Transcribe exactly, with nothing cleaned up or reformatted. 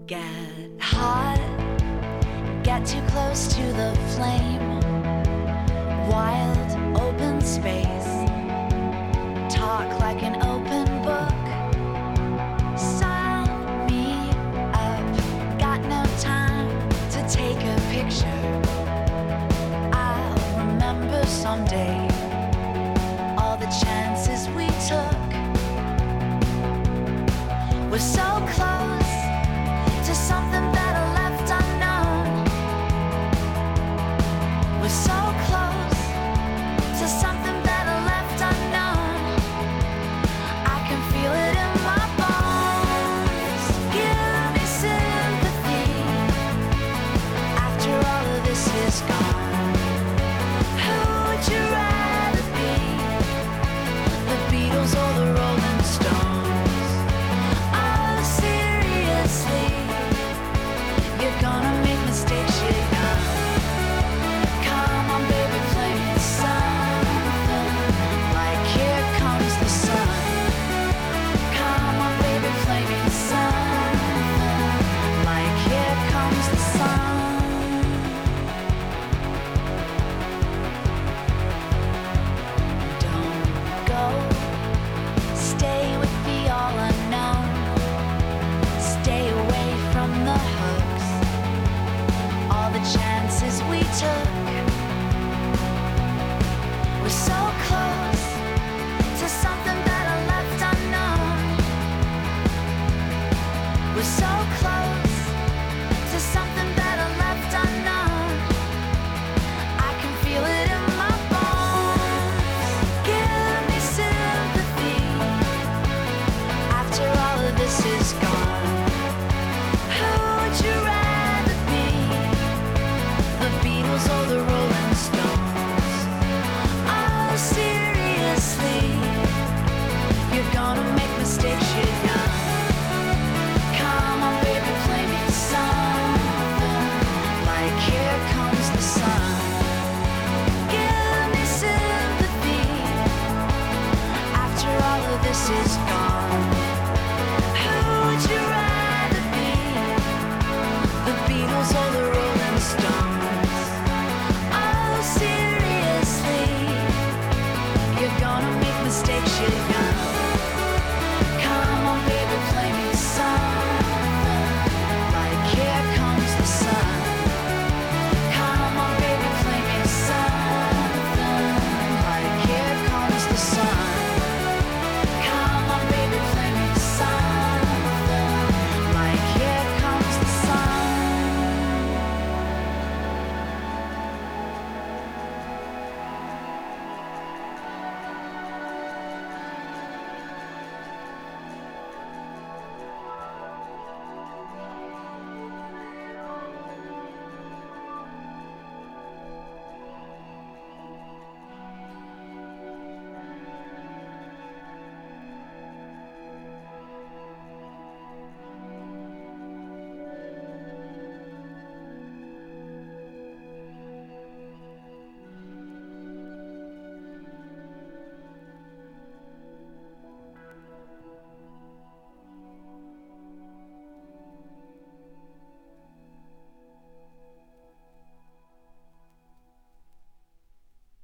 Get hot, get too close to the flame. Wild, open space. Talk like an open book. Sign me up. Got no time to take a picture. I'll remember someday all the chances we took. We're so close to something better left unknown. We're so close to something better left unknown. I can feel it in my bones. Give me sympathy after all of this is gone. Who would you rather be? The Beatles or the Rolling Stones? Oh, seriously, you're gonna make mistakes, yeah. Come on, baby, play me something like Here Comes the Sun. Come on, baby, play me something like Here Comes the Sun. Don't go, stay with the all unknown. Stay away from the hooks, all the chances we took. We're so close to something better left unknown. We're so close to something better left unknown. I can feel it in my bones. Give me sympathy after all of this is gone. Who would you rather be? The Beatles or the Rolling Stones? Oh, seriously, you're gonna make mistakes, yeah.